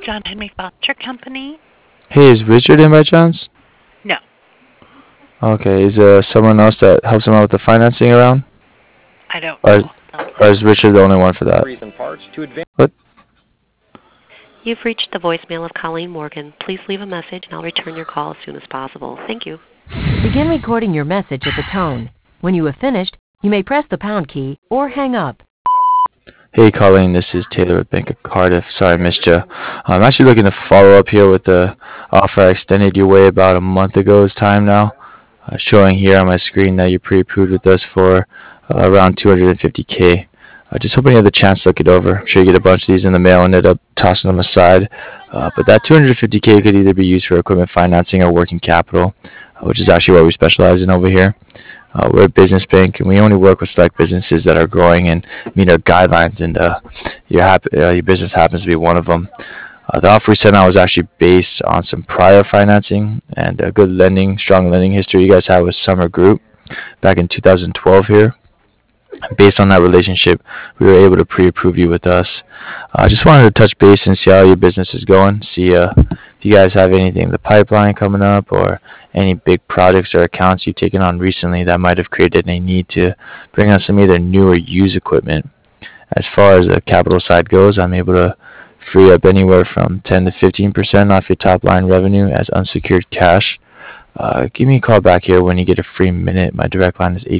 John Henry Foster Company? Hey, is Richard in by chance? No, Okay, is someone else that helps him out with the financing around? I don't Or, know. Sounds or like is Richard the only one for that? What? You've reached the voicemail of Colleen Morgan. Please leave a message and I'll return your call as soon as possible. Thank you. Begin recording your message at the tone. When you have finished, you may press the pound key or hang up. Hey, Colleen, this is Taylor with Bank of Cardiff. Sorry I missed you. I'm actually looking to follow up here with the offer I extended your way about a month ago's time now. Showing here on my screen that you're pre-approved with us for around 250K. Just hoping you have the chance to look it over. I'm sure you get a bunch of these in the mail and end up tossing them aside. But that 250K could either be used for equipment financing or working capital, which is actually what we specialize in over here. We're a business bank, and we only work with select businesses that are growing and meet our guidelines. And your business happens to be one of them. The offer we sent out was actually based on some prior financing and a good lending, strong lending history you guys had with Summer Group back in 2012 here. Based on that relationship, we were able to pre-approve you with us. I just wanted to touch base and see how your business is going. See if you guys have anything in the pipeline coming up, or any big projects or accounts you've taken on recently that might have created a need to bring on some either new or used equipment. As far as the capital side goes, I'm able to free up anywhere from 10 to 15% off your top line revenue as unsecured cash. Give me a call back here when you get a free minute. My direct line is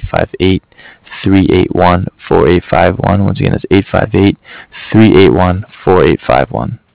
858-381-4851. Once again, that's 858-381-4851.